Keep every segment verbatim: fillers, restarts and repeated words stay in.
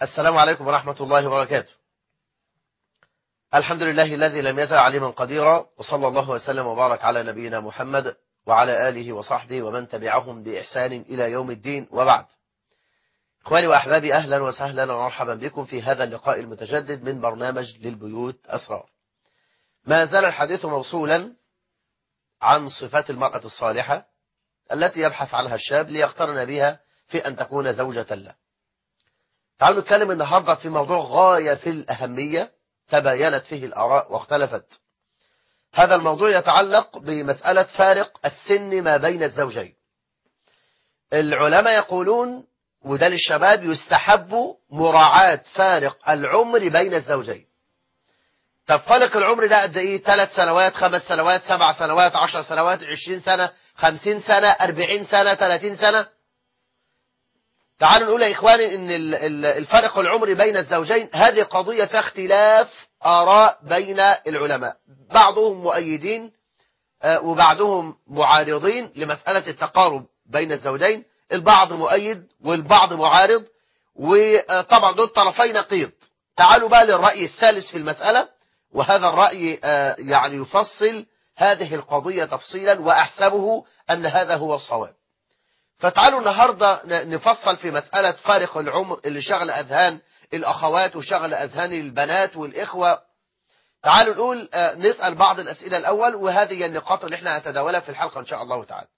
السلام عليكم ورحمة الله وبركاته. الحمد لله الذي لم يزل عليما قديرا، وصلى الله وسلم وبارك على نبينا محمد وعلى آله وصحبه ومن تبعهم بإحسان إلى يوم الدين، وبعد. إخواني وأحبابي، أهلا وسهلا ومرحبا بكم في هذا اللقاء المتجدد من برنامج للبيوت أسرار. ما زال الحديث موصولا عن صفات المرأة الصالحة التي يبحث عنها الشاب ليقترن بها في أن تكون زوجة له. تعالوا نتكلم النهاردة في موضوع غاية في الأهمية تباينت فيه الآراء واختلفت. هذا الموضوع يتعلق بمسألة فارق السن ما بين الزوجين. العلماء يقولون، وده للشباب، يستحب مراعاة فارق العمر بين الزوجين. طب فارق العمر ده قد ايه؟ ثلاث سنوات، خمس سنوات، سبع سنوات، عشر سنوات، عشرين سنة، خمسين سنة، أربعين سنة، ثلاثين سنة. تعالوا نقول يا إخواني إن الفارق العمري بين الزوجين هذه قضية فيها اختلاف آراء بين العلماء، بعضهم مؤيدين وبعضهم معارضين لمسألة التقارب بين الزوجين، البعض مؤيد والبعض معارض، وطبعا دول طرفي نقيض. تعالوا بقى للرأي الثالث في المسألة، وهذا الرأي يعني يفصل هذه القضية تفصيلا، وأحسبه أن هذا هو الصواب. فتعالوا النهاردة نفصل في مسألة فارق العمر اللي شغل أذهان الأخوات وشغل أذهان البنات والإخوة. تعالوا نقول نسأل بعض الأسئلة الأول، وهذه النقاط اللي احنا هنتداولها في الحلقة إن شاء الله تعالى.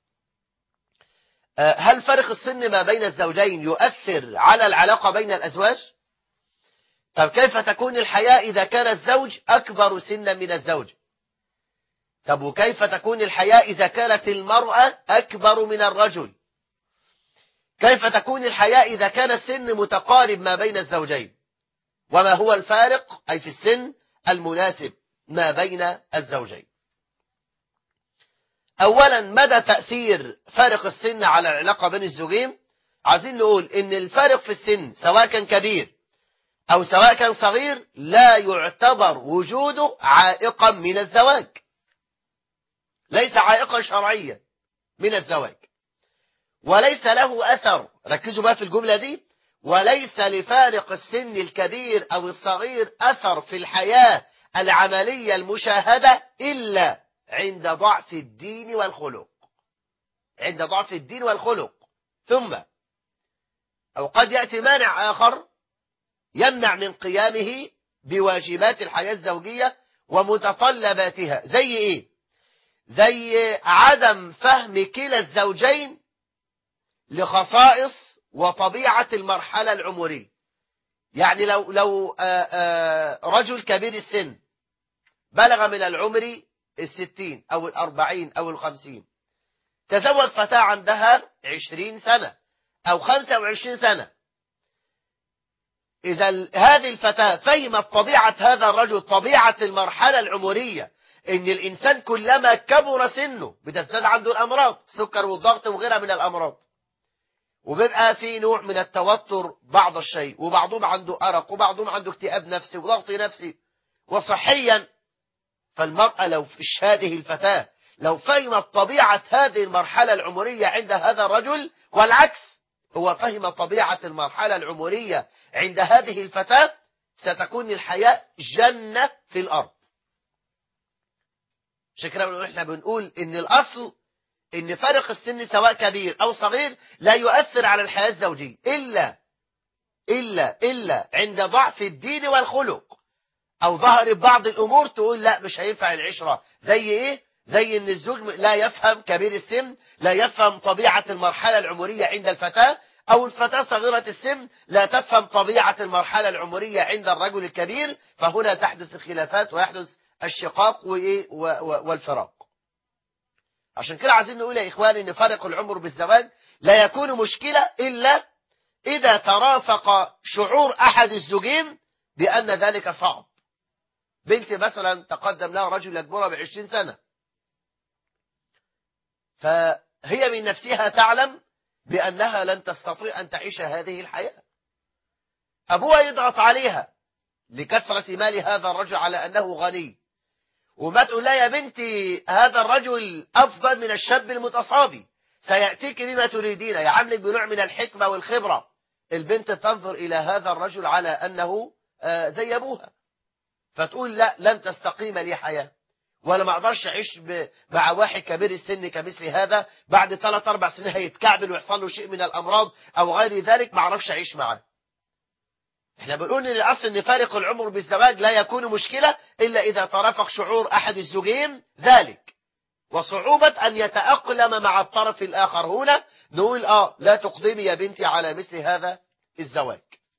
هل فرق السن ما بين الزوجين يؤثر على العلاقة بين الأزواج؟ طب كيف تكون الحياة إذا كان الزوج أكبر سنا من الزوج؟ طب وكيف تكون الحياة إذا كانت المرأة أكبر من الرجل؟ كيف تكون الحياة إذا كان السن متقارب ما بين الزوجين؟ وما هو الفارق أي في السن المناسب ما بين الزوجين؟ أولا، مدى تأثير فارق السن على العلاقة بين الزوجين؟ عايزين نقول إن الفارق في السن سواء كان كبير أو سواء كان صغير لا يعتبر وجوده عائقا من الزواج، ليس عائقا شرعيا من الزواج، وليس له أثر. ركزوا بقى في الجملة دي، وليس لفارق السن الكبير أو الصغير أثر في الحياة العملية المشاهدة إلا عند ضعف الدين والخلق. عند ضعف الدين والخلق. ثم أو قد يأتي مانع آخر يمنع من قيامه بواجبات الحياة الزوجية ومتطلباتها. زي إيه؟ زي عدم فهم كلا الزوجين لخصائص وطبيعة المرحلة العمرية. يعني لو لو آآ آآ رجل كبير السن بلغ من العمر الستين أو الأربعين أو الخمسين، تزوج فتاة عندها عشرين سنة أو خمسة وعشرين سنة، إذا هذه الفتاة فهمت طبيعة هذا الرجل، طبيعة المرحلة العمرية، إن الإنسان كلما كبر سنه بتزداد عنده الأمراض، السكر والضغط وغيرها من الأمراض، وبيبقى في نوع من التوتر بعض الشيء، وبعضهم عنده أرق، وبعضهم عنده اكتئاب نفسي وضغط نفسي وصحيا. فالمرأة لو فيش هذه الفتاة لو فهمت طبيعة هذه المرحلة العمرية عند هذا الرجل، والعكس هو فهم طبيعة المرحلة العمرية عند هذه الفتاة، ستكون الحياة جنة في الأرض. عشان كده احنا بنقول إن الأصل إن فرق السن سواء كبير أو صغير لا يؤثر على الحياة الزوجية إلا إلا إلا عند ضعف الدين والخلق، أو ظهر بعض الأمور تقول لا مش هينفع العشرة. زي إيه؟ زي إن الزوج لا يفهم كبير السن، لا يفهم طبيعة المرحلة العمرية عند الفتاة، أو الفتاة صغيرة السن لا تفهم طبيعة المرحلة العمرية عند الرجل الكبير، فهنا تحدث الخلافات ويحدث الشقاق والفراق. عشان كده عايزين نقول يا إخواني إن فرق العمر بالزواج لا يكون مشكلة إلا إذا ترافق شعور أحد الزوجين بأن ذلك صعب. بنت مثلا تقدم لها رجل يكبرها بعشرين سنة، فهي من نفسها تعلم بأنها لن تستطيع أن تعيش هذه الحياة. أبوها يضغط عليها لكثرة مال هذا الرجل على أنه غني، وما تقول لها يا بنتي هذا الرجل أفضل من الشاب المتصابي، سيأتيك بما تريدين، يعاملك بنوع من الحكمة والخبرة، البنت تنظر إلى هذا الرجل على أنه زي أبوها، فتقول لا، لن تستقيم لي حياة، ولا ما أقدرش أعيش مع واحد كبير السن كمثل هذا، بعد ثلاث أربع سنين هيتكعبل ويحصل له شيء من الأمراض أو غير ذلك، ما أعرفش أعيش معاه. احنا بنقول ان الاصل ان فارق العمر بالزواج لا يكون مشكلة الا اذا ترافق شعور احد الزوجين ذلك، وصعوبة ان يتأقلم مع الطرف الاخر. هنا نقول اه لا تقدمي يا بنتي على مثل هذا الزواج.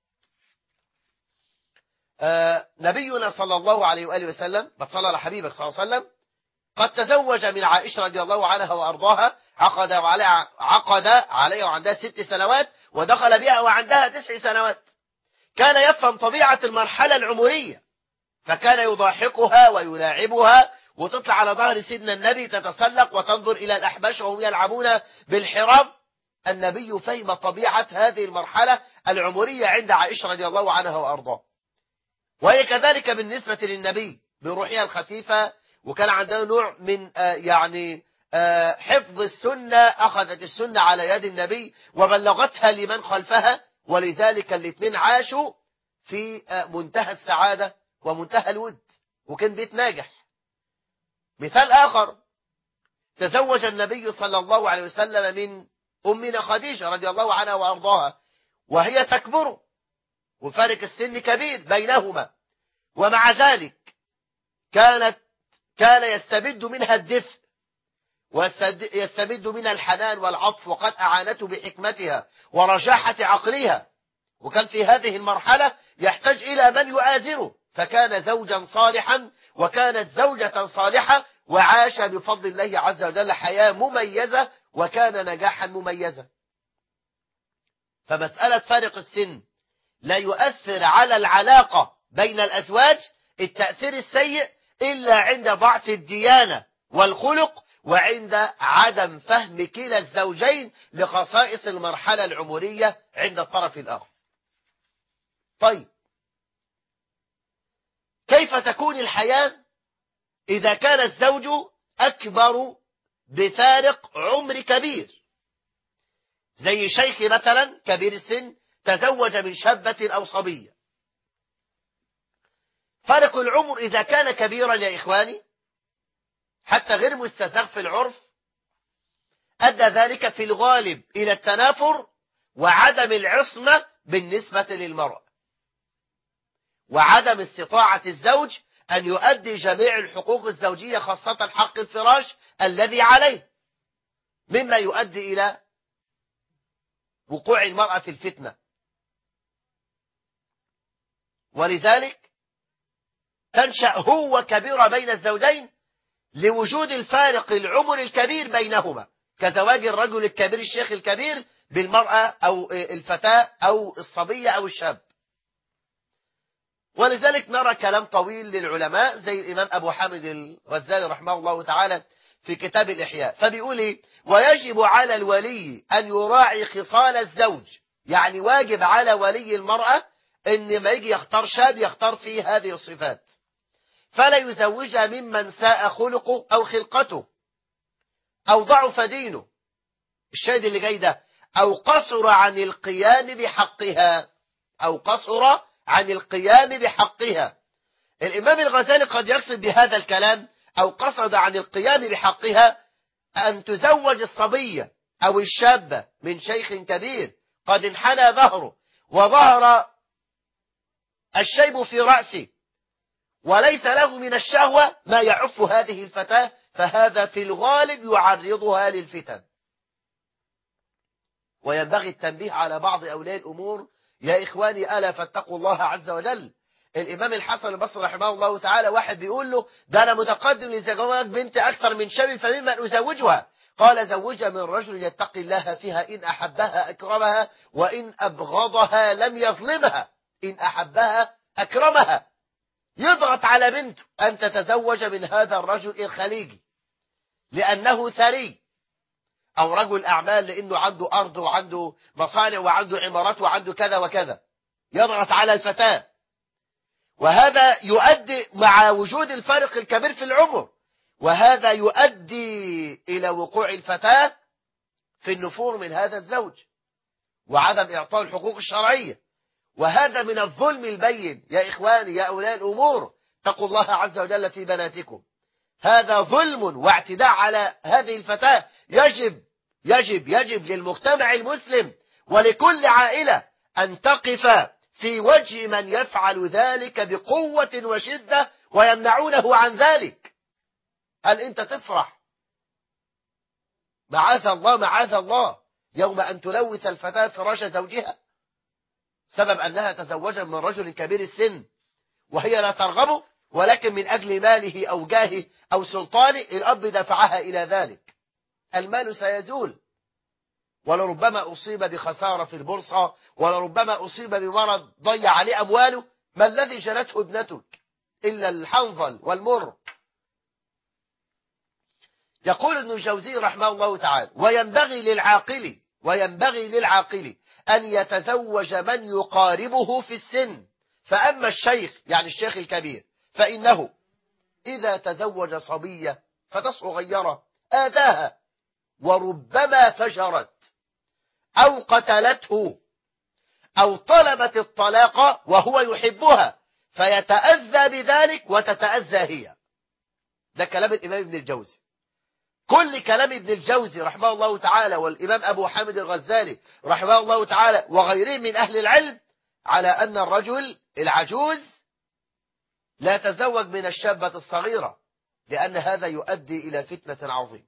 آه نبينا صلى الله عليه وآله وسلم، بتصلى على حبيبك صلى الله عليه وسلم، قد تزوج من عائشة رضي الله عنها وأرضاها، عقد عليها عقد عليها وعندها ست سنوات، ودخل بها وعندها تسع سنوات. كان يفهم طبيعة المرحلة العمرية، فكان يضاحكها ويلاعبها، وتطلع على ظهر سيدنا النبي تتسلق وتنظر إلى الأحباش وهم يلعبون بالحراب. النبي فهم طبيعة هذه المرحلة العمرية عند عائشة رضي الله عنها وأرضاها، وهي كذلك بالنسبة للنبي بروحها الخفيفة، وكان عندها نوع من آه يعني آه حفظ السنة، أخذت السنة على يد النبي وبلغتها لمن خلفها، ولذلك الاثنين عاشوا في آه منتهى السعادة ومنتهى الود، وكان بيت ناجح. مثال آخر، تزوج النبي صلى الله عليه وسلم من أمنا خديجة رضي الله عنها وأرضاها وهي تكبر، وفارق السن كبير بينهما، ومع ذلك كانت كان يستبد منها الدفء ويستبد منها الحنان والعطف، وقد أعانته بحكمتها ورجاحة عقلها، وكان في هذه المرحلة يحتاج إلى من يؤازره، فكان زوجا صالحا وكانت زوجة صالحة، وعاش بفضل الله عز وجل حياة مميزة وكان نجاحا مميزا. فمسألة فارق السن لا يؤثر على العلاقة بين الأزواج التأثير السيء إلا عند ضعف الديانة والخلق، وعند عدم فهم كلا الزوجين لخصائص المرحلة العمرية عند الطرف الآخر. طيب، كيف تكون الحياة إذا كان الزوج أكبر بفارق عمر كبير، زي شيخ مثلا كبير السن تزوج من شابة أو صبية؟ فارق العمر إذا كان كبيرا يا إخواني حتى غير مستساغ في العرف، أدى ذلك في الغالب إلى التنافر وعدم العصمة بالنسبة للمرأة، وعدم استطاعة الزوج أن يؤدي جميع الحقوق الزوجية، خاصة حق الفراش الذي عليه، مما يؤدي إلى وقوع المرأة في الفتنة. ولذلك تنشأ هو كبيرة بين الزوجين لوجود الفارق العمر الكبير بينهما، كزواج الرجل الكبير الشيخ الكبير بالمرأة أو الفتاة أو الصبية أو الشاب. ولذلك نرى كلام طويل للعلماء زي الإمام أبو حامد الغزالي رحمه الله تعالى في كتاب الإحياء، فبيقول إيه؟ ويجب على الولي أن يراعي خصال الزوج، يعني واجب على ولي المرأة إن ما يجي يختار شاب يختار فيه هذه الصفات، فلا يزوجها ممن ساء خلقه أو خلقته أو ضعف دينه، الشاهد اللي جاي ده، أو قصر عن القيام بحقها أو قصر عن القيام بحقها. الإمام الغزالي قد يقصد بهذا الكلام أو قصد عن القيام بحقها أن تزوج الصبية أو الشابة من شيخ كبير قد انحنى ظهره وظهر الشيب في رأسه وليس له من الشهوة ما يعف هذه الفتاة، فهذا في الغالب يعرضها للفتن. وينبغي التنبيه على بعض أولياء الأمور يا إخواني، ألا فاتقوا الله عز وجل. الإمام الحسن البصري رحمه الله تعالى واحد بيقول له ده أنا متقدم لزواج بنت أكثر من شاب فممن أزوجها؟ قال زوجها من رجل يتقي الله فيها، إن أحبها أكرمها وإن أبغضها لم يظلمها. إن أحبها أكرمها، يضغط على بنته أن تتزوج من هذا الرجل الخليجي لأنه ثري، أو رجل أعمال لأنه عنده أرض وعنده مصانع وعنده عمارات وعنده كذا وكذا، يضغط على الفتاة. وهذا يؤدي مع وجود الفارق الكبير في العمر، وهذا يؤدي إلى وقوع الفتاة في النفور من هذا الزوج. وعدم إعطاء الحقوق الشرعية، وهذا من الظلم البين. يا إخواني يا أولياء الأمور، اتقوا الله عز وجل في بناتكم، هذا ظلم واعتداء على هذه الفتاة. يجب يجب يجب للمجتمع المسلم ولكل عائلة أن تقف في وجه من يفعل ذلك بقوة وشدة ويمنعونه عن ذلك. هل أنت تفرح؟ معاذ الله معاذ الله يوم أن تلوث الفتاة فراش زوجها سبب أنها تزوجت من رجل كبير السن وهي لا ترغبه، ولكن من أجل ماله أو جاهه أو سلطانه الأب دفعها إلى ذلك. المال سيزول، ولربما أصيب بخسارة في البورصة، ولربما أصيب بمرض ضيع عليه أمواله. ما الذي جنته ابنتك إلا الحنظل والمر؟ يقول ابن الجوزي رحمه الله تعالى: وينبغي للعاقل وينبغي للعاقل أن يتزوج من يقاربه في السن، فأما الشيخ يعني الشيخ الكبير فإنه إذا تزوج صبية فتصغيره آذاها وربما فجرت أو قتلته أو طلبت الطلاق وهو يحبها فيتأذى بذلك وتتأذى هي. ده كلام الإمام ابن الجوزي. كل كلام ابن الجوزي رحمه الله تعالى والإمام أبو حامد الغزالي رحمه الله تعالى وغيرهم من أهل العلم على أن الرجل العجوز لا تزوج من الشابة الصغيرة، لأن هذا يؤدي إلى فتنة عظيمة.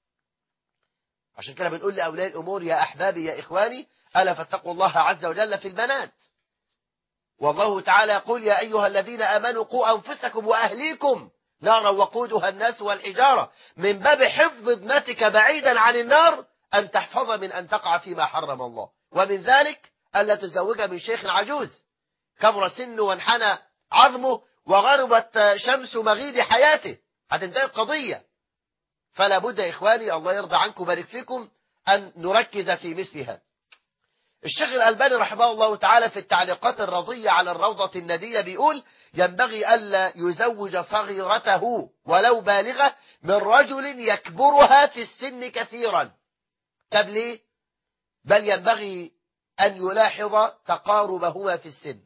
عشان كده بنقول لأولياء الأمور: يا أحبابي يا إخواني، ألا فاتقوا الله عز وجل في البنات. والله تعالى يقول: يا أيها الذين آمنوا قوا أنفسكم وأهليكم نارا وقودها الناس والحجارة. من باب حفظ ابنتك بعيدا عن النار أن تحفظ من أن تقع فيما حرم الله، ومن ذلك ألا تزوجها من شيخ عجوز كبر سنه وانحنى عظمه وغربت شمس مغيب حياته، هتنتهي القضية. فلا بد يا إخواني، الله يرضى عنكم وبارك فيكم، أن نركز في مثل هذا. الشيخ الألباني رحمه الله تعالى في التعليقات الرضية على الروضة الندية بيقول: ينبغي ألا يزوج صغيرته ولو بالغة من رجل يكبرها في السن كثيرا. طب ليه؟ بل ينبغي أن يلاحظ تقاربهما في السن.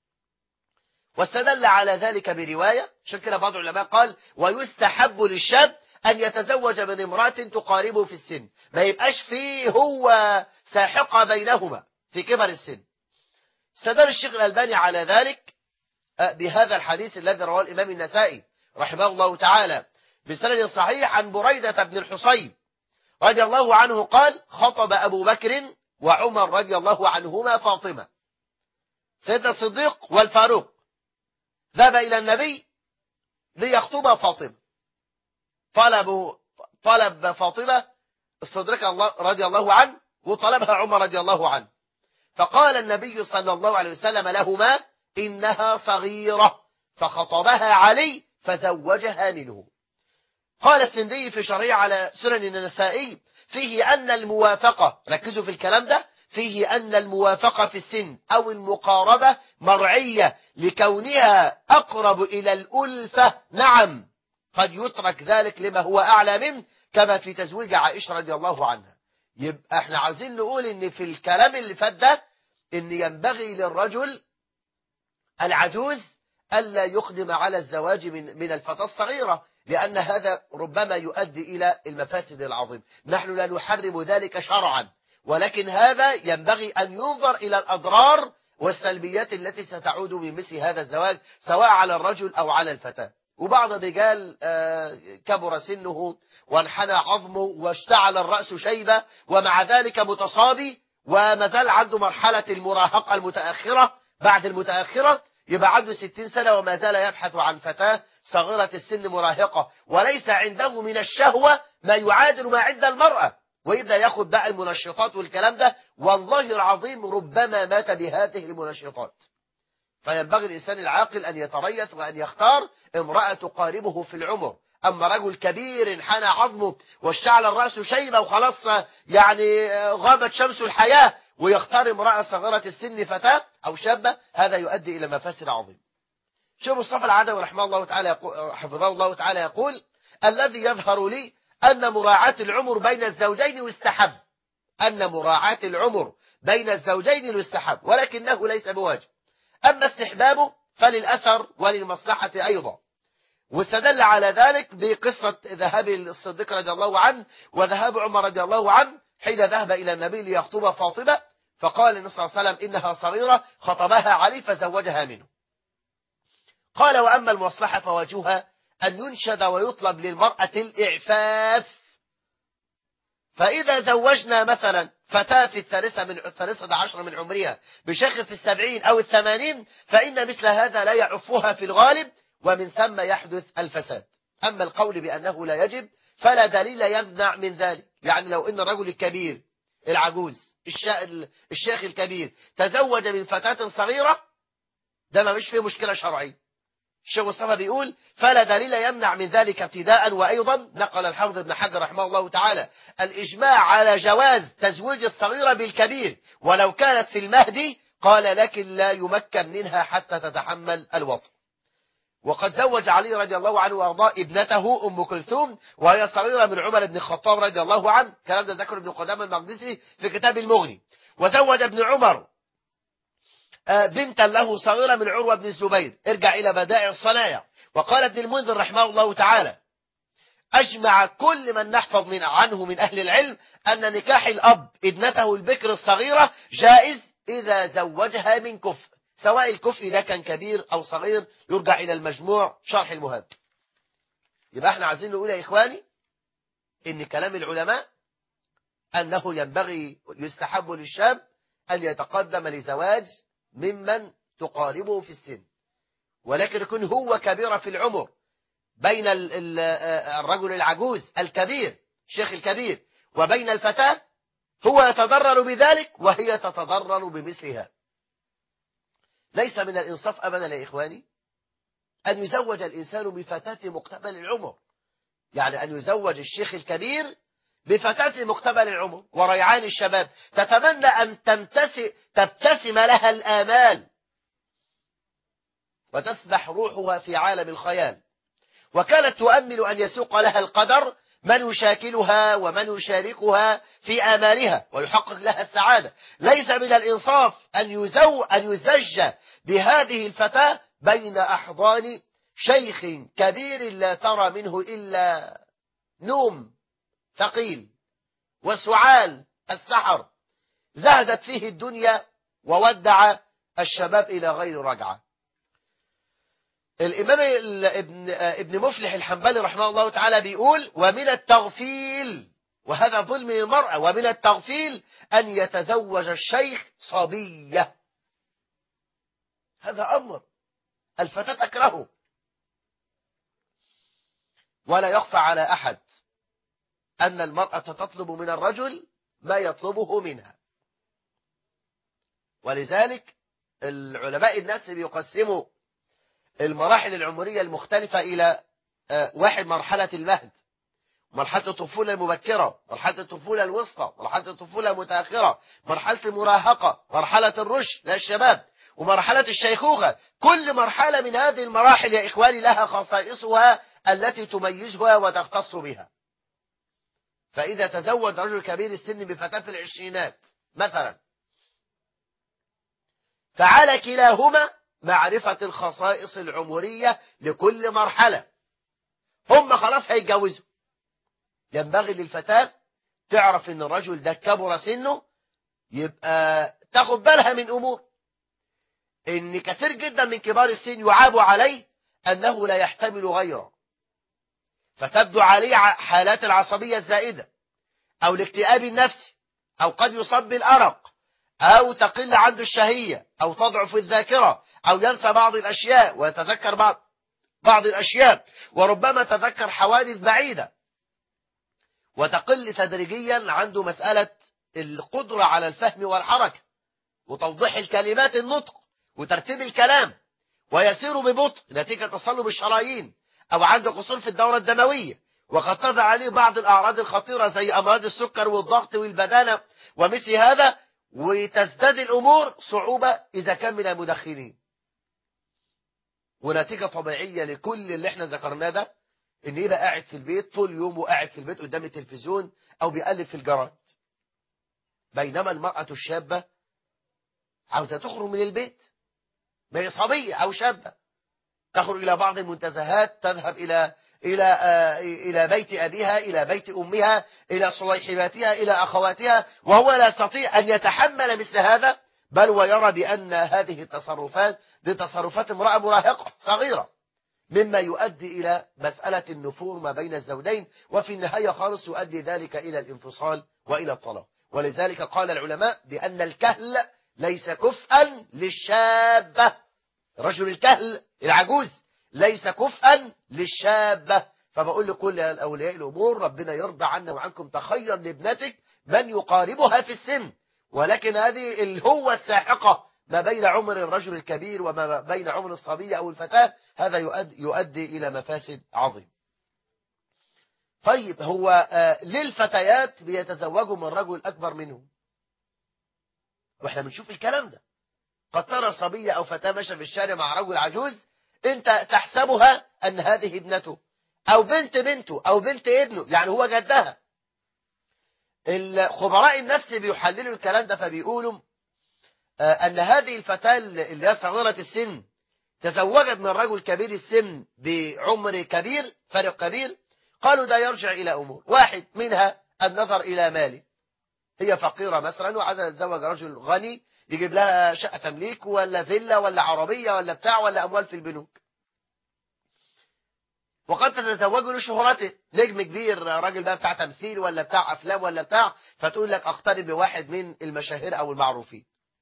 واستدل على ذلك برواية، عشان كده بعض العلماء قال: ويستحب للشاب أن يتزوج من امرأة تقاربه في السن، ما يبقاش فيه هو ساحقة بينهما في كبر السن. استدل الشيخ الألباني على ذلك بهذا الحديث الذي رواه الإمام النسائي رحمه الله تعالى بسند صحيح عن بريدة بن الحصيب رضي الله عنه قال: خطب أبو بكر وعمر رضي الله عنهما فاطمة. سيدنا الصديق والفاروق ذهب إلى النبي ليخطب فاطمة، طلبوا طلب فاطمة الصديق رضي الله عنه وطلبها عمر رضي الله عنه، فقال النبي صلى الله عليه وسلم لهما: إنها صغيرة، فخطبها علي فزوجها منه. قال السندي في شريعة على سنن النسائي: فيه أن الموافقة، ركزوا في الكلام ده، فيه أن الموافقة في السن أو المقاربة مرعية لكونها أقرب إلى الألفة. نعم، قد يترك ذلك لما هو أعلى منه، كما في تزويج عائشة رضي الله عنها. يبقى احنا عايزين نقول ان في الكلام اللي فات ده ان ينبغي للرجل العجوز ألا يقدم على الزواج من من الفتاة الصغيرة، لأن هذا ربما يؤدي إلى المفاسد العظيمة. نحن لا نحرم ذلك شرعا، ولكن هذا ينبغي أن ينظر إلى الأضرار والسلبيات التي ستعود من مثل هذا الزواج سواء على الرجل أو على الفتاة. وبعض الرجال كبر سنه وانحنى عظمه واشتعل الرأس شيبة ومع ذلك متصابي وما زال عنده مرحلة المراهقة المتأخرة. بعد المتأخرة يبقى عنده ستين سنة وما زال يبحث عن فتاة صغيرة السن مراهقة، وليس عنده من الشهوة ما يعادل ما عند المرأة، ويبدأ ياخد بقى المنشطات والكلام ده. والله العظيم ربما مات بهذه المنشطات. فينبغي الإنسان العاقل أن يتريث وأن يختار امرأة تقاربه في العمر. أما رجل كبير انحنى عظمه واشتعل الرأس شيبة وخلاص يعني غابت شمس الحياة ويختار امرأة صغيرة السن فتاة أو شابة، هذا يؤدي إلى مفاسد عظيمة. شيخ مصطفى العدوي رحمه الله تعالى حفظه الله تعالى يقول: الذي يظهر لي أن مراعاة العمر بين الزوجين يستحب. أن مراعاة العمر بين الزوجين يستحب ولكنه ليس بواجب. أما استحبابه فللأثر وللمصلحة أيضا. واستدل على ذلك بقصة ذهاب الصديق رضي الله عنه وذهاب عمر رضي الله عنه حين ذهب إلى النبي ليخطب فاطمة، فقال النبي صلى الله عليه وسلم إنها صغيرة، خطبها علي فزوجها منه. قال وأما المصلحة فوجهها أن ينشد ويطلب للمرأة الإعفاف. فإذا زوجنا مثلا فتاة في الثالثة من الثالثة عشر من عمرها بشيخ في السبعين أو الثمانين فإن مثل هذا لا يعفها في الغالب، ومن ثم يحدث الفساد. أما القول بأنه لا يجب فلا دليل يمنع من ذلك. يعني لو إن الرجل الكبير العجوز الشيخ الكبير تزوج من فتاة صغيرة ده ما مش فيه مشكلة شرعية. الشيخ مصطفى بيقول فلا دليل يمنع من ذلك ابتداء. وأيضا نقل الحافظ ابن حجر رحمه الله تعالى الإجماع على جواز تزويج الصغيرة بالكبير ولو كانت في المهدي، قال لكن لا يمكن منها حتى تتحمل الوطء. وقد زوج علي رضي الله عنه وارضاه ابنته أم كلثوم وهي صغيرة من عمر بن الخطاب رضي الله عنه، كلام ده ذكر ابن قدامة المقدسي في كتاب المغني. وزوج ابن عمر بنتا له صغيرة من عروة بن الزبير، ارجع إلى بدائع الصنايع. وقال ابن المنذر رحمه الله تعالى أجمع كل من نحفظ من عنه من أهل العلم أن نكاح الأب ابنته البكر الصغيرة جائز إذا زوجها من كفء، سواء الكفء ده كان كبير أو صغير. يرجع إلى المجموع شرح المهذب. يبقى احنا عايزين نقول يا إخواني إن كلام العلماء أنه ينبغي يستحب للشاب أن يتقدم لزواج ممن تقاربه في السن، ولكن يكون هو كبير في العمر بين الرجل العجوز الكبير شيخ الكبير وبين الفتاة، هو يتضرر بذلك وهي تتضرر بمثلها. ليس من الإنصاف أبدا يا إخواني أن يزوج الإنسان بفتاة مقتبل العمر، يعني أن يزوج الشيخ الكبير بفتاة مقتبل العمر وريعان الشباب تتمنى أن تمتسم تبتسم لها الآمال وتسبح روحها في عالم الخيال، وكانت تؤمل أن يسوق لها القدر من يشاكلها ومن يشاركها في آمالها ويحقق لها السعادة. ليس من الإنصاف أن يزو أن يزج بهذه الفتاة بين أحضان شيخ كبير لا ترى منه إلا نوم ثقيل وسعال السحر، زهدت فيه الدنيا وودع الشباب إلى غير رجعة. الإمام ابن, ابن مفلح الحنبلي رحمه الله تعالى بيقول ومن التغفيل، وهذا ظلم للمرأة، ومن التغفيل أن يتزوج الشيخ صبية. هذا أمر الفتاة تكرهه، ولا يخفى على أحد أن المرأة تطلب من الرجل ما يطلبه منها. ولذلك العلماء الناس بيقسموا المراحل العمرية المختلفة إلى واحد مرحلة المهد، مرحلة الطفولة المبكرة، مرحلة الطفولة الوسطى، مرحلة الطفولة المتأخرة، مرحلة المراهقة، مرحلة الرشد للشباب، ومرحلة الشيخوخة. كل مرحلة من هذه المراحل يا إخواني لها خصائصها التي تميزها وتختص بها. فإذا تزوج رجل كبير السن بفتاة في العشرينات مثلا، فعلى كلاهما معرفة الخصائص العمرية لكل مرحلة. هم خلاص هيتجوزوا، ينبغي للفتاة تعرف ان الرجل ده كبر سنه، يبقى تاخد بالها من امور. ان كثير جدا من كبار السن يعاب عليه انه لا يحتمل غيره، فتبدو عليه حالات العصبية الزائدة او الاكتئاب النفسي، او قد يصاب بالأرق، او تقل عنده الشهية، او تضعف الذاكرة، او ينسى بعض الاشياء ويتذكر بعض بعض الاشياء، وربما تذكر حوادث بعيدة، وتقل تدريجيا عنده مسألة القدرة على الفهم والحركة وتوضيح الكلمات النطق وترتيب الكلام، ويسير ببطء نتيجة تصلب الشرايين، أو عنده قصور في الدورة الدموية، وقد تظهر عليه بعض الأعراض الخطيرة زي أمراض السكر والضغط والبدانة ومثل هذا، وتزداد الأمور صعوبة إذا كان من المدخنين. ونتيجة طبيعية لكل اللي احنا ذكرناه ده إن يبقى قاعد في البيت طول يومه، قاعد في البيت قدام التلفزيون أو بيقلب في الجرايد. بينما المرأة الشابة عاوزة تخرج من البيت، ما هي صبية أو شابة، تخرج إلى بعض المنتزهات، تذهب إلى إلى آه إلى بيت أبيها، إلى بيت أمها، إلى صويحباتها، إلى أخواتها، وهو لا يستطيع أن يتحمل مثل هذا، بل ويرى بأن هذه التصرفات دي تصرفات امرأة مراهقة صغيرة، مما يؤدي إلى مسألة النفور ما بين الزوجين، وفي النهاية خالص يؤدي ذلك إلى الانفصال وإلى الطلاق. ولذلك قال العلماء بأن الكهل ليس كفءا للشابة، الرجل الكهل العجوز ليس كفءا للشابة. فبقول لكل أولياء الأمور ربنا يرضى عنا وعنكم، تخير لابنتك من يقاربها في السن، ولكن هذه الهوة الساحقة ما بين عمر الرجل الكبير وما بين عمر الصبية أو الفتاة، هذا يؤدي, يؤدي إلى مفاسد عظيمة. طيب هو آه ليه الفتيات بيتزوجوا من رجل أكبر منهم؟ واحنا بنشوف الكلام ده، قد ترى صبية أو فتاة ماشية في الشارع مع رجل عجوز، أنت تحسبها أن هذه ابنته أو بنت بنته أو بنت ابنه، يعني هو جدها. الخبراء النفس بيحللوا الكلام ده، فبيقولوا آه أن هذه الفتاة اللي هي صغيرة السن تزوجت من رجل كبير السن بعمر كبير، فرق كبير. قالوا ده يرجع إلى أمور، واحد منها النظر إلى ماله، هي فقيرة مثلا وعايزة تتزوج رجل غني يجيب لها شقة تمليك ولا فيلا ولا عربية ولا بتاع ولا أموال في البنوك. وقد تتزوج لشهرته، نجم كبير، راجل بقى بتاع تمثيل ولا بتاع أفلام ولا بتاع، فتقول لك أقترب بواحد من المشاهير أو المعروفين.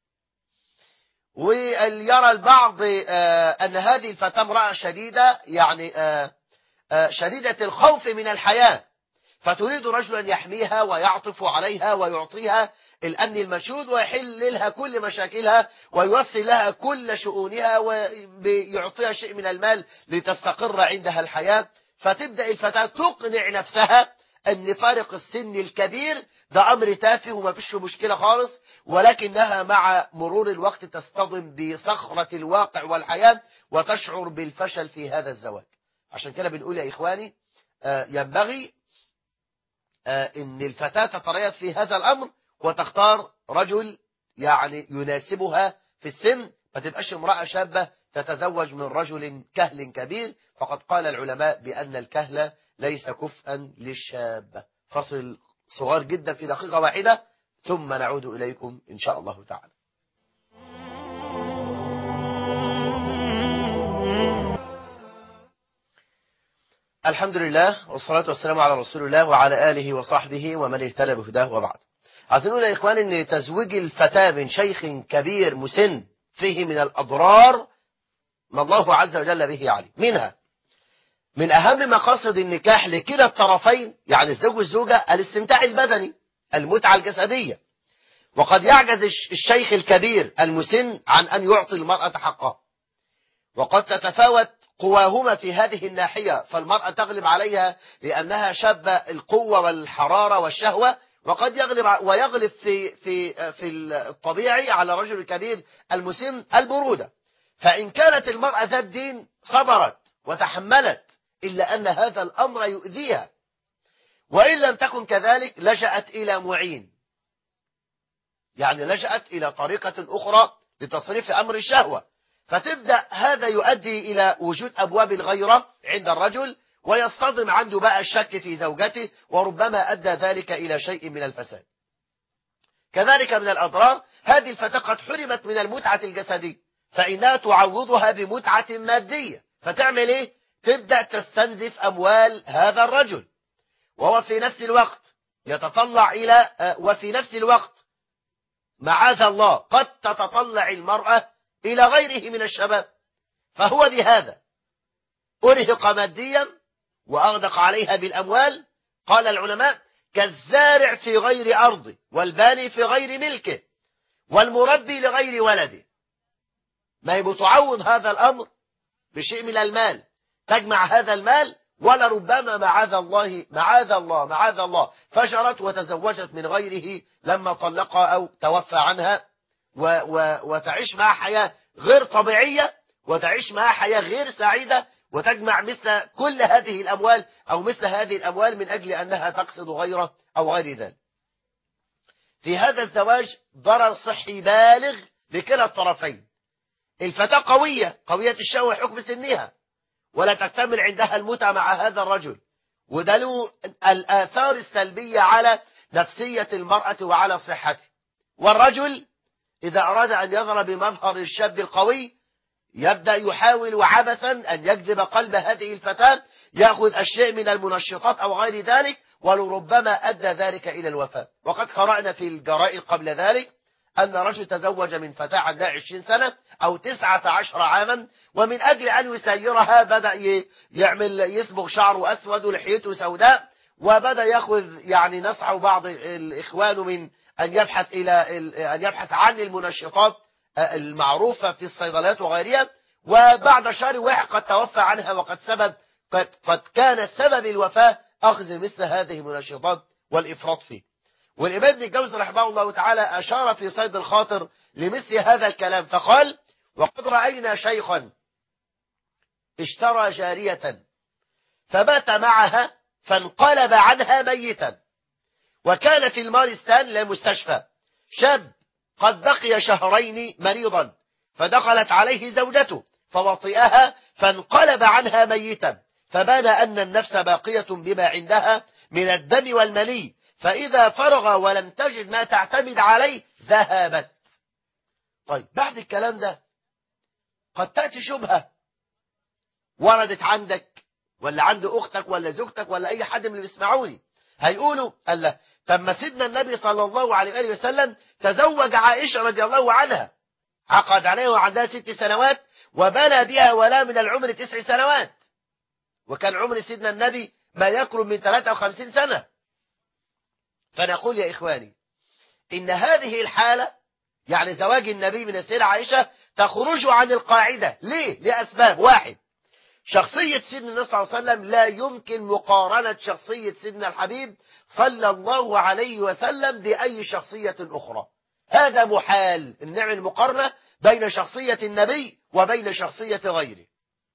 ويرى البعض أن هذه الفتاة امرأة شديدة، يعني شديدة الخوف من الحياة، فتريد رجلا يحميها ويعطف عليها ويعطيها الأمن المشهود ويحل لها كل مشاكلها ويوصل لها كل شؤونها ويعطيها شيء من المال لتستقر عندها الحياة. فتبدأ الفتاة تقنع نفسها أن فارق السن الكبير ده أمر تافه وما فيش مشكلة خالص، ولكنها مع مرور الوقت تصطدم بصخرة الواقع والحياة وتشعر بالفشل في هذا الزواج. عشان كده بنقول يا إخواني ينبغي أن الفتاة تتريث في هذا الأمر وتختار رجل يعني يناسبها في السن، ما تبقاش امرأة شابة تتزوج من رجل كهل كبير، فقد قال العلماء بأن الكهل ليس كفءا للشابة. فصل صغير جدا في دقيقة واحدة ثم نعود إليكم إن شاء الله تعالى. الحمد لله والصلاة والسلام على رسول الله وعلى آله وصحبه ومن اهتدى بهداه وبعد. عايزين نقول يا إخوان أن تزويج الفتاة من شيخ كبير مسن فيه من الأضرار ما الله عز وجل به عليه. منها من أهم مقاصد النكاح لكلا الطرفين، يعني الزوج والزوجة، الاستمتاع البدني، المتعة الجسدية. وقد يعجز الشيخ الكبير المسن عن أن يعطي المرأة حقها، وقد تتفاوت قواهما في هذه الناحية، فالمرأة تغلب عليها لأنها شابة القوة والحرارة والشهوة، وقد يغلب ويغلب في في في الطبيعي على الرجل الكبير المسن البرودة. فإن كانت المرأة ذات دين صبرت وتحملت، إلا أن هذا الأمر يؤذيها، وإن لم تكن كذلك لجأت إلى معين، يعني لجأت إلى طريقة أخرى لتصريف أمر الشهوة، فتبدأ هذا يؤدي إلى وجود أبواب الغيرة عند الرجل، ويصطدم عنده بقى الشك في زوجته، وربما أدى ذلك إلى شيء من الفساد. كذلك من الأضرار هذه الفتاة قد حرمت من المتعة الجسدية، فإنها تعوضها بمتعة مادية، فتعمل إيه؟ تبدأ تستنزف أموال هذا الرجل، وهو في نفس الوقت يتطلع إلى وفي نفس الوقت معاذ الله قد تتطلع المرأة إلى غيره من الشباب، فهو بهذا أرهق ماديا وأغدق عليها بالأموال. قال العلماء كالزارع في غير أرضه والباني في غير ملكه والمربي لغير ولده. ما هي بتعوض هذا الأمر بشيء من المال، تجمع هذا المال، ولا ربما معاذ الله معاذ الله معاذ الله فجرت وتزوجت من غيره لما طلقها أو توفى عنها، و و وتعيش معها حياة غير طبيعية، وتعيش معها حياة غير سعيدة، وتجمع مثل كل هذه الأموال أو مثل هذه الأموال من أجل أنها تقصد غيره أو غير ذلك. في هذا الزواج ضرر صحي بالغ لكلا الطرفين. الفتاة قوية قوية الشهوة حكم سنها، ولا تكتمل عندها المتعة مع هذا الرجل، وده له الآثار السلبية على نفسية المرأة وعلى صحته. والرجل إذا أراد أن يظهر بمظهر الشاب القوي يبدأ يحاول عبثا أن يجذب قلب هذه الفتاة، يأخذ الشيء من المنشطات أو غير ذلك، ولربما أدى ذلك إلى الوفاة. وقد قرأنا في الجرائد قبل ذلك أن رجل تزوج من فتاة عندها عشرين سنة أو تسعة عشر عاما، ومن أجل أن يسيرها بدأ يعمل يصبغ شعره أسود ولحيته سوداء، وبدأ يأخذ يعني نصحه بعض الإخوان من أن يبحث إلى أن يبحث عن المنشطات المعروفة في الصيدليات وغيرها. وبعد شهر واحد قد توفى عنها، وقد سبب قد, قد كان سبب الوفاة أخذ مثل هذه المنشطات والإفراط فيه. والإمام ابن الجوزي رحمه الله تعالى أشار في صيد الخاطر لمثل هذا الكلام فقال: وقد رأينا شيخا اشترى جارية فبات معها فانقلب عنها ميتا، وكان في المارستان للمستشفى شاب قد بقي شهرين مريضا، فدخلت عليه زوجته فوطئها فانقلب عنها ميتا، فبان أن النفس باقية بما عندها من الدم والمني، فإذا فرغ ولم تجد ما تعتمد عليه ذهبت. طيب بعد الكلام ده قد تأتي شبهة وردت عندك ولا عند أختك ولا زوجتك ولا أي حد من اللي بيسمعوني، هيقولوا: الله، طب ما سيدنا النبي صلى الله عليه وآله وسلم تزوج عائشة رضي الله عنها، عقد عليها وعندها ست سنوات وبلى بها ولا من العمر تسع سنوات، وكان عمر سيدنا النبي ما يقرب من ثلاثة وخمسين سنة. فنقول يا إخواني إن هذه الحالة يعني زواج النبي من السيدة عائشة تخرج عن القاعدة. ليه؟ لأسباب. واحد، شخصية سيدنا النبي صلى الله عليه وسلم لا يمكن مقارنة شخصية سيدنا الحبيب صلى الله عليه وسلم بأي شخصية أخرى، هذا محال أن نعمل مقارنة بين شخصية النبي وبين شخصية غيره.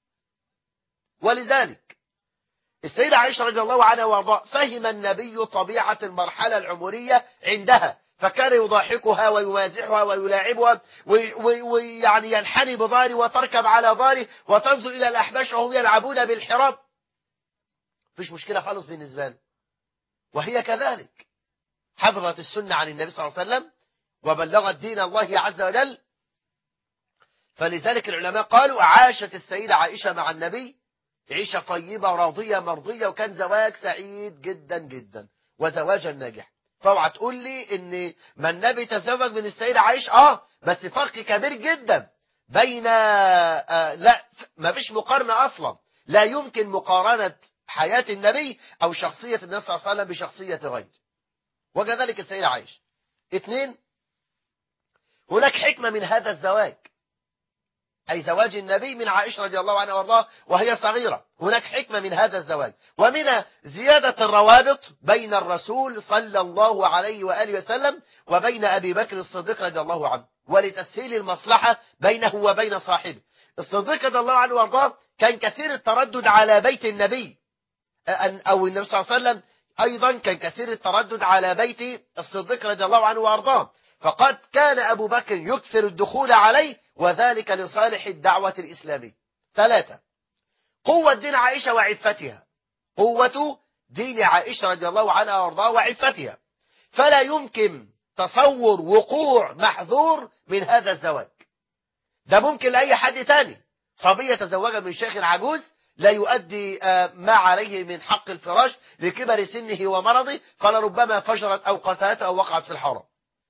ولذلك السيدة عائشة رضي الله عنها وارضاها فهم النبي طبيعة المرحلة العمرية عندها، فكان يضاحكها ويمازحها ويلاعبها ويعني ينحني بظهره وتركب على ظهره وتنظر إلى الأحباش وهم يلعبون بالحراب، مفيش مشكلة خالص بالنسبة له. وهي كذلك حفظت السنة عن النبي صلى الله عليه وسلم وبلغت دين الله عز وجل. فلذلك العلماء قالوا: عاشت السيدة عائشة مع النبي عيشة طيبة راضية مرضية، وكان زواج سعيد جدا جدا وزواجا ناجح. فاوعى تقول لي ان ما النبي تزوج من السيدة عائشة، اه بس فرق كبير جدا بين آه لا ما فيش مقارنة اصلا، لا يمكن مقارنة حياة النبي او شخصية النبي صلى الله عليه وسلم بشخصية غيره، وكذلك السيدة عائشة. اثنين، هناك حكمة من هذا الزواج، أي زواج النبي من عائشة رضي الله عنها وارضاها وهي صغيرة، هناك حكمة من هذا الزواج، ومن زيادة الروابط بين الرسول صلى الله عليه وآله وسلم وبين أبي بكر الصديق رضي الله عنه، ولتسهيل المصلحة بينه وبين صاحبه. الصديق رضي الله عنه وارضاه كان كثير التردد على بيت النبي، أو النبي صلى الله عليه وسلم أيضا كان كثير التردد على بيت الصديق رضي الله عنه وارضاه، فقد كان أبو بكر يكثر الدخول عليه، وذلك لصالح الدعوة الإسلامية. ثلاثة، قوة دين عائشة وعفتها، قوة دين عائشة رضي الله عنها وارضاها وعفتها، فلا يمكن تصور وقوع محظور من هذا الزواج. ده ممكن لأي حد تاني، صبية تزوج من شيخ عجوز لا يؤدي ما عليه من حق الفراش لكبر سنه ومرضه، فلربما فجرت أو قتلته أو وقعت في الحرام.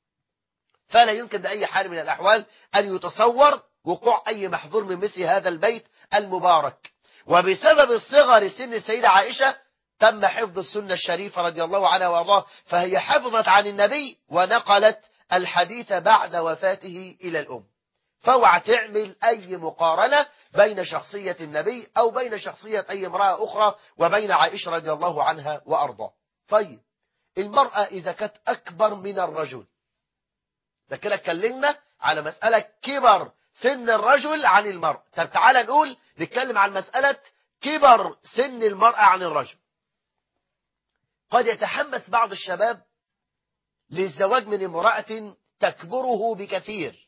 فلا يمكن بأي حال من الأحوال أن يتصور وقوع أي محظور من مثل هذا البيت المبارك. وبسبب الصغر سن السيدة عائشة تم حفظ السنة الشريفة رضي الله عنها وارضاها، فهي حفظت عن النبي ونقلت الحديث بعد وفاته إلى الأم. فاوعى تعمل أي مقارنة بين شخصية النبي أو بين شخصية أي امرأة أخرى وبين عائشة رضي الله عنها وأرضاها. طيب المرأة إذا كانت أكبر من الرجل، ده كده اتكلمنا على مسألة كبر سن الرجل عن المرأة. طب تعالى نقول نتكلم عن مسألة كبر سن المرأة عن الرجل. قد يتحمس بعض الشباب للزواج من امرأة تكبره بكثير،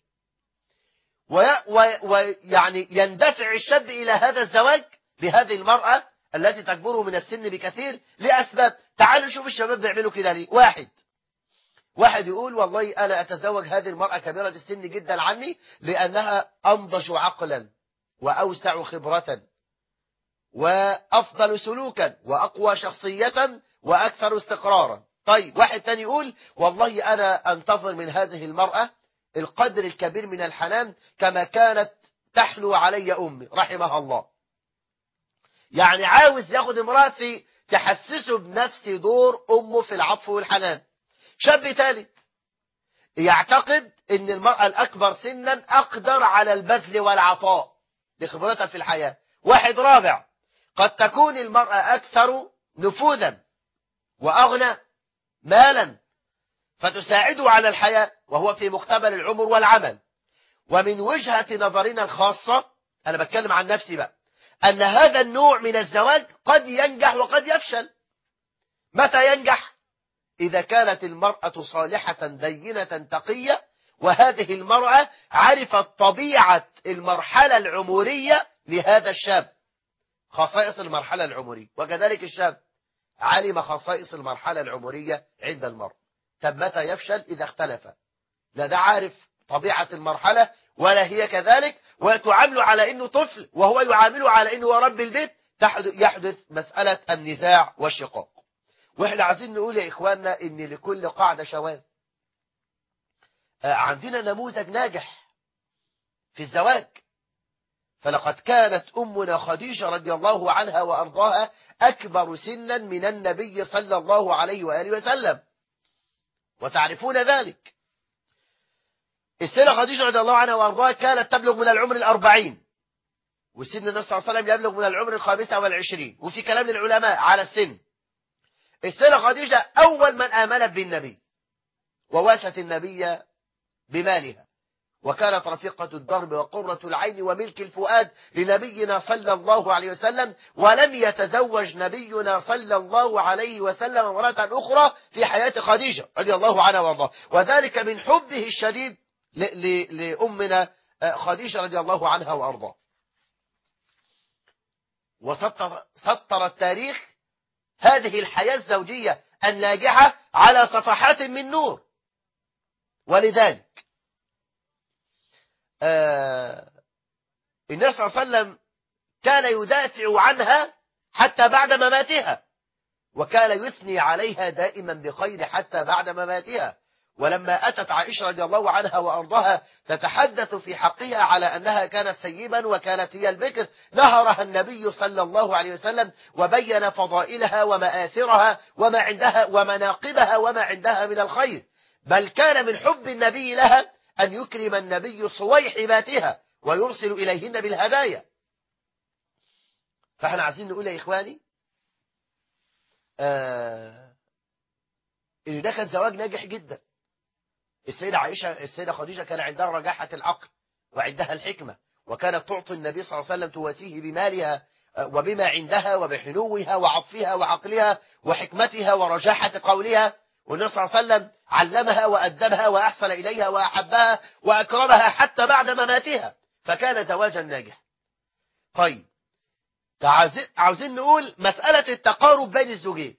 ويعني يندفع الشاب إلى هذا الزواج بهذه المرأة التي تكبره من السن بكثير لأسباب. تعالوا شوف الشباب بيعملوا كده ليه. واحد واحد يقول والله أنا أتزوج هذه المرأة كبيرة السن جدا عني لأنها أنضج عقلا وأوسع خبرة وأفضل سلوكا وأقوى شخصية وأكثر استقرارا. طيب واحد تاني يقول والله أنا أنتظر من هذه المرأة القدر الكبير من الحنان كما كانت تحلو علي أمي رحمها الله. يعني عاوز ياخد امرأة في تحسسه بنفس دور أمه في العطف والحنان. شاب ثالث يعتقد ان المرأة الأكبر سنا أقدر على البذل والعطاء لخبرتها في الحياة. واحد رابع قد تكون المرأة أكثر نفوذا وأغنى مالا فتساعده على الحياة وهو في مقتبل العمر والعمل. ومن وجهة نظرنا الخاصة أنا بتكلم عن نفسي بقى أن هذا النوع من الزواج قد ينجح وقد يفشل. متى ينجح؟ إذا كانت المرأة صالحة دينة تقية، وهذه المرأة عرفت طبيعة المرحلة العمرية لهذا الشاب، خصائص المرحلة العمرية، وكذلك الشاب علم خصائص المرحلة العمرية عند المرأة. طب متى يفشل؟ إذا اختلف، لا ده عارف طبيعة المرحلة ولا هي كذلك، وتعامله على أنه طفل وهو يعامله على أنه رب البيت، يحدث مسألة النزاع والشقاق. وإحنا عايزين نقول يا إخواننا إن لكل قاعدة شواذ. عندنا نموذج ناجح في الزواج، فلقد كانت أمنا خديجة رضي الله عنها وأرضاها أكبر سنا من النبي صلى الله عليه وآله وسلم، وتعرفون ذلك. السيدة خديجة رضي الله عنها وأرضاها كانت تبلغ من العمر الأربعين، والسن النبي صلى الله عليه وسلم يبلغ من العمر الخامسة والعشرين، وفي كلام للعلماء على السن. السيدة خديجة أول من آمنت بالنبي ووست النبي بمالها، وكانت رفيقة الدرب وقرة العين وملك الفؤاد لنبينا صلى الله عليه وسلم، ولم يتزوج نبينا صلى الله عليه وسلم امرأة أخرى في حياة خديجة رضي الله عنها وارضاها، وذلك من حبه الشديد لأمنا خديجة رضي الله عنها وارضاها. وسطر سطر التاريخ هذه الحياة الزوجية الناجحة على صفحات من نور. ولذلك آه النبي صلى الله عليه وسلم كان يدافع عنها حتى بعد مماتها، وكان يثني عليها دائما بخير حتى بعد مماتها. ولما أتت عائشة رضي الله عنها وأرضاها تتحدث في حقها على أنها كانت ثيبا وكانت هي البكر، نهرها النبي صلى الله عليه وسلم وبين فضائلها ومآثرها وما عندها ومناقبها وما عندها من الخير. بل كان من حب النبي لها أن يكرم النبي صويحباتها ويرسل إليهن بالهدايا. فاحنا عايزين نقول يا إخواني آه إن ده كان زواج ناجح جدا. السيدة عائشة السيدة خديجة كان عندها رجاحة العقل وعندها الحكمة، وكانت تعطي النبي صلى الله عليه وسلم تواسيه بمالها وبما عندها وبحنوها وعطفها وعقلها وحكمتها ورجاحة قولها. والنبي صلى الله عليه وسلم علمها وأدبها وأحسن إليها وأحبها وأكرمها حتى بعد مماتها، فكان زواجا ناجح. طيب عاوزين نقول مسألة التقارب بين الزوجين.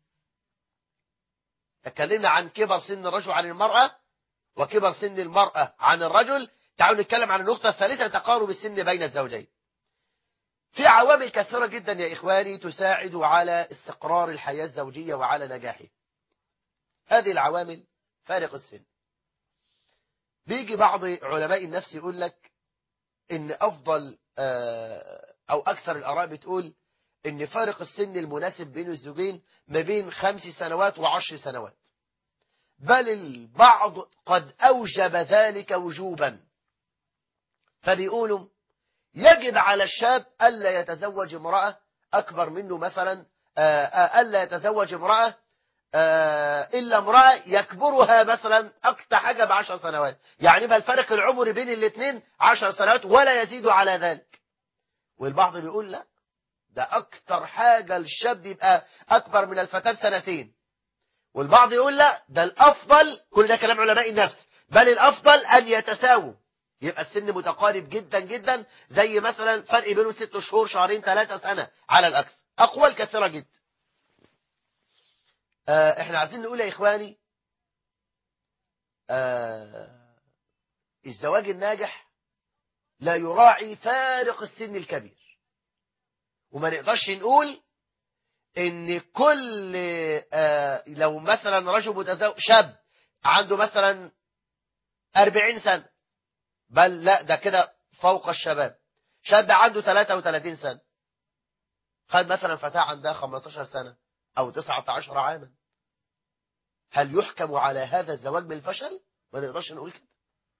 اتكلمنا عن كبر سن الرجل عن المرأة وكبر سن المرأة عن الرجل. تعالوا نتكلم عن النقطة الثالثة، تقارب السن بين الزوجين. في عوامل كثيرة جدا يا إخواني تساعد على استقرار الحياة الزوجية وعلى نجاحه. هذه العوامل فارق السن. بيجي بعض علماء النفس يقول لك إن أفضل أو أكثر الآراء بتقول إن فارق السن المناسب بين الزوجين ما بين خمس سنوات وعشر سنوات، بل البعض قد أوجب ذلك وجوبا. فبيقولوا يجب على الشاب ألا يتزوج امرأة أكبر منه، مثلا ألا يتزوج امرأة إلا امرأة يكبرها مثلا أكثر حاجة بعشر سنوات، يعني بل الفرق العمري بين الاثنين عشر سنوات ولا يزيد على ذلك. والبعض بيقول لا، ده أكثر حاجة الشاب يبقى أكبر من الفتاة بسنتين، والبعض يقول لا، ده الأفضل، كل ده كلام علماء النفس، بل الأفضل أن يتساووا، يبقى السن متقارب جدا جدا، زي مثلا فرق بينه ست شهور، شهرين، ثلاثة، سنة على الأكثر. أقوال كثيرة جدا. آه احنا عايزين نقول يا إخواني، آه الزواج الناجح لا يراعي فارق السن الكبير، وما نقدرش نقول ان كل آه لو مثلا رجل متزوج شاب عنده مثلا أربعين سنة، بل لا، ده كده فوق الشباب، شاب عنده ثلاثة وثلاثين سنة خد مثلا فتاة عندها خمستاشر سنة أو تسعة عشر عاما، هل يحكم على هذا الزواج بالفشل؟ ما نقدرش نقول كده.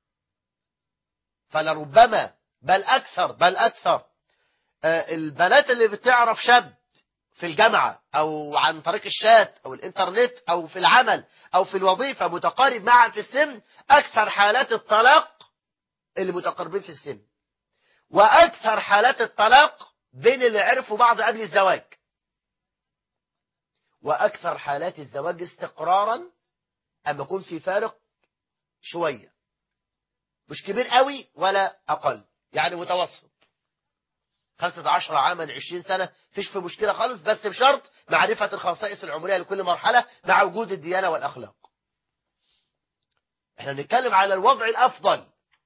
فلربما بل أكثر بل أكثر آه البنات اللي بتعرف شاب في الجامعة أو عن طريق الشات أو الإنترنت أو في العمل أو في الوظيفة متقارب معها في السن، أكثر حالات الطلاق اللي متقاربين في السن، وأكثر حالات الطلاق بين اللي عرفوا بعض قبل الزواج، وأكثر حالات الزواج استقرارا أما يكون في فارق شوية، مش كبير قوي ولا أقل، يعني متوسط، خمسة عشر عاما، عشرين سنة، فيش في مشكلة خالص، بس بشرط معرفة الخصائص العمرية لكل مرحلة مع وجود الديانة والأخلاق. احنا بنتكلم على الوضع الأفضل.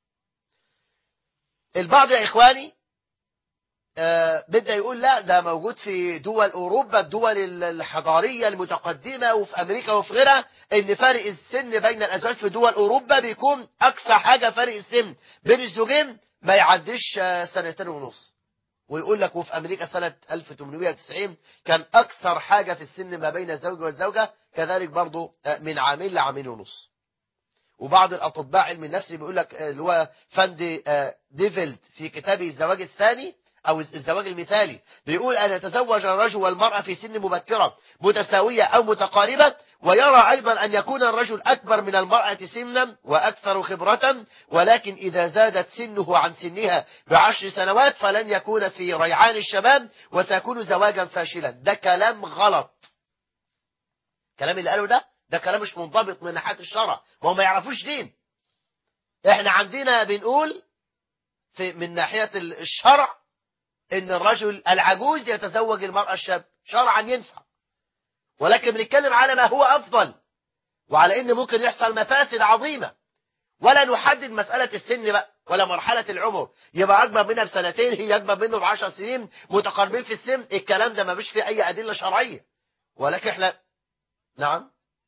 البعض يا إخواني آه بدأ يقول لا، ده موجود في دول أوروبا، الدول الحضارية المتقدمة، وفي أمريكا وفي غيرها، إن فرق السن بين الأزواج في دول أوروبا بيكون أقصى حاجة فرق السن بين الزوجين ما يعديش آه سنتين ونص. ويقول لك وفي أمريكا سنة ألف وثمانمائة وتسعين كان أكثر حاجة في السن ما بين الزوج والزوجة كذلك برضو آه من عامين لعامين ونص. وبعض الأطباء علم النفس بيقول لك اللي هو فاندي آه ديفيلد في كتابه الزواج الثاني أو الزواج المثالي، بيقول أن يتزوج الرجل والمرأة في سن مبكرة متساوية أو متقاربة، ويرى أيضا أن يكون الرجل أكبر من المرأة سنا وأكثر خبرة، ولكن إذا زادت سنه عن سنها بعشر سنوات فلن يكون في ريعان الشباب وسيكون زواجا فاشلا. ده كلام غلط. الكلام اللي قاله ده ده كلام مش منضبط من ناحية الشرع، وهم ما يعرفوش دين. احنا عندنا بنقول في من ناحية الشرع ان الرجل العجوز يتزوج المرأة الشاب، شرعا ينفع، ولكن بنتكلم على ما هو افضل، وعلى ان ممكن يحصل مفاسد عظيمة، ولا نحدد مسألة السن بقى ولا مرحلة العمر، يبقى اكبر منها بسنتين، هي اكبر منه بعشر سنين، متقاربين في السن، الكلام ده ما فيش فيه اي ادلة شرعية. ولكن احنا نعم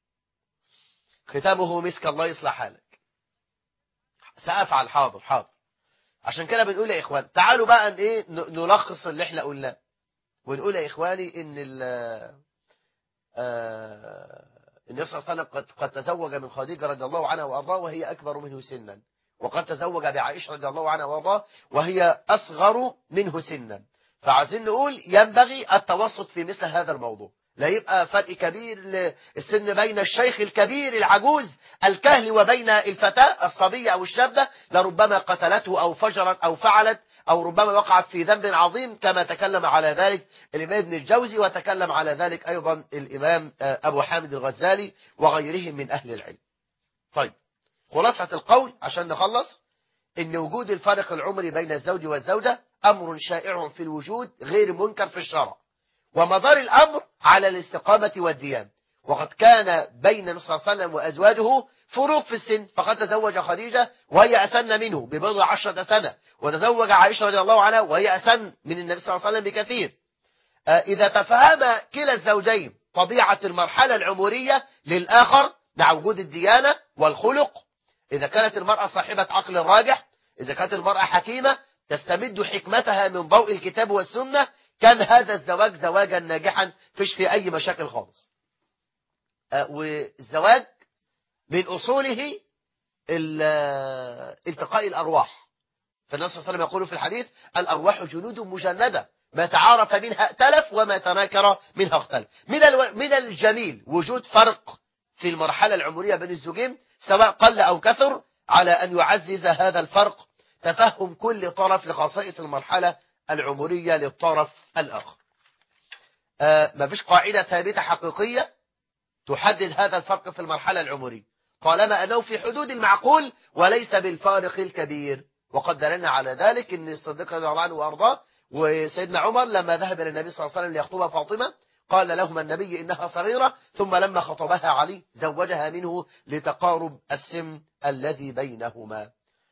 ختامه مسك، الله يصلح حالك. سأفعل، حاضر حاضر. عشان كده بنقول يا إخوان تعالوا بقى ان ايه نلخص اللي احنا قلناه، ونقول يا إخواني ان ال النبي صلى الله عليه وسلم قد, قد تزوج من خديجة رضي الله عنها وأرضاه وهي أكبر منه سنا، وقد تزوج بعائشة رضي الله عنها وأرضاه وهي أصغر منه سنا. فعايزين نقول ينبغي التوسط في مثل هذا الموضوع، لا يبقى فرق كبير السن بين الشيخ الكبير العجوز الكهل وبين الفتاة الصبية أو الشابة، لربما قتلته أو فجرت أو فعلت أو ربما وقعت في ذنب عظيم، كما تكلم على ذلك الإمام ابن الجوزي، وتكلم على ذلك أيضا الإمام أبو حامد الغزالي وغيرهم من أهل العلم. طيب، خلاصة القول عشان نخلص، إن وجود الفارق العمري بين الزوج والزوجة أمر شائع في الوجود غير منكر في الشرع، ومدار الأمر على الاستقامة والديان. وقد كان بين النبي صلى الله عليه وسلم وأزواجه فروق في السن، فقد تزوج خديجة وهي أسن منه ببضع عشرة سنة، وتزوج عائشة رضي الله عنها وهي أسن من النبي صلى الله عليه وسلم بكثير. إذا تفهم كلا الزوجين طبيعة المرحلة العمرية للآخر مع وجود الديانة والخلق، إذا كانت المرأة صاحبة عقل راجح، إذا كانت المرأة حكيمة تستمد حكمتها من ضوء الكتاب والسنة، كان هذا الزواج زواجا ناجحا فيش في أي مشاكل خالص. والزواج من أصوله التقاء الأرواح، فالنبي صلى الله عليه وسلم يقول في الحديث الأرواح جنود مجندة، ما تعارف منها ائتلف وما تناكر منها اختلف. من من الجميل وجود فرق في المرحلة العمرية بين الزوجين سواء قل أو كثر، على أن يعزز هذا الفرق تفهم كل طرف لخصائص المرحلة العمرية للطرف الآخر. آه ما فيش قاعدة ثابتة حقيقية تحدد هذا الفرق في المرحلة العمرية طالما أنه في حدود المعقول وليس بالفارق الكبير. وقد دلنا على ذلك أن الصديق رضي الله عنه وأرضاه وسيدنا عمر لما ذهب إلى النبي صلى الله عليه وسلم ليخطب فاطمة قال لهما النبي إنها صغيرة، ثم لما خطبها علي زوجها منه لتقارب السن الذي بينهما.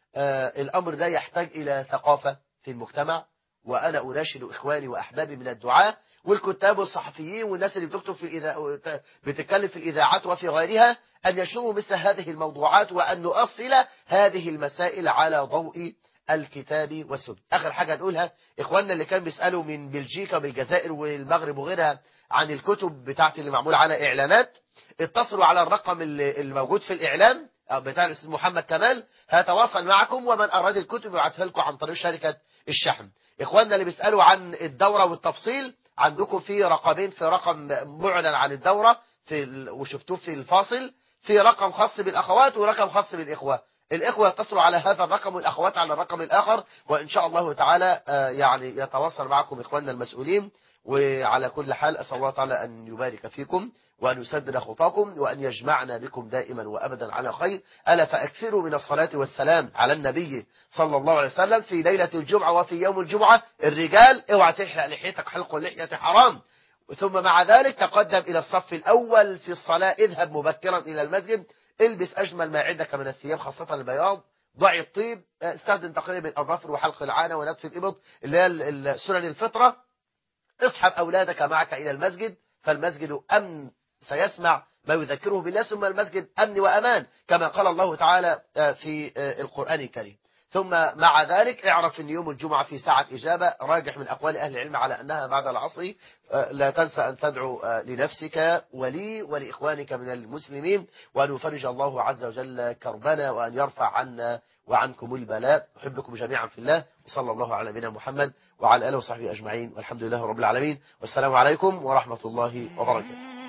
آه الأمر ده يحتاج إلى ثقافة في المجتمع، وأنا أناشد إخواني وأحبابي من الدعاة والكتاب والصحفيين والناس اللي بتكتب في الإذاعة بتتكلم في الإذاعات وفي غيرها أن يشروا مثل هذه الموضوعات وأن نؤصل هذه المسائل على ضوء الكتاب والسنة. آخر حاجة نقولها، إخواننا اللي كان بيسألوا من بلجيكا والجزائر والمغرب وغيرها عن الكتب بتاعت اللي معمول على إعلانات، اتصلوا على الرقم اللي الموجود في الإعلام بتاع الأستاذ محمد كمال، هتواصل معكم ومن أراد الكتب يبعثها لكم عن طريق شركة الشحن. إخواننا اللي بيسألوا عن الدورة والتفصيل، عندكم في رقمين، في رقم معلن عن الدورة في وشفتوه في الفاصل، في رقم خاص بالأخوات ورقم خاص بالإخوة. الإخوة يتصلوا على هذا الرقم والأخوات على الرقم الآخر، وإن شاء الله تعالى يعني يتواصل معكم إخواننا المسؤولين. وعلى كل حال أسأل الله تعالى أن يبارك فيكم وأن يسدد خطاكم وأن يجمعنا بكم دائما وأبدا على خير. ألا فأكثروا من الصلاة والسلام على النبي صلى الله عليه وسلم في ليلة الجمعة وفي يوم الجمعة. الرجال اوعى تحلق لحيتك، حلق اللحية حرام. ثم مع ذلك تقدم إلى الصف الأول في الصلاة، اذهب مبكرا إلى المسجد، البس أجمل ما عندك من الثياب خاصة البياض، ضع الطيب، استخدم تقليم الأظافر وحلق العانة ونتف الإبط اللي هي سنن الفطرة. اصحب أولادك معك إلى المسجد، فالمسجد أمن سيسمع ما يذكره بالله، ثم المسجد أمن وأمان كما قال الله تعالى في القرآن الكريم. ثم مع ذلك اعرف أن يوم الجمعة في ساعة إجابة، راجح من أقوال أهل العلم على أنها بعد العصر. لا تنسى أن تدعو لنفسك ولي ولإخوانك من المسلمين، وأن يفرج الله عز وجل كربنا وأن يرفع عنا وعنكم البلاء. أحبكم جميعا في الله، وصلى الله على نبينا محمد وعلى آله وصحبه أجمعين، والحمد لله رب العالمين، والسلام عليكم ورحمة الله وبركاته.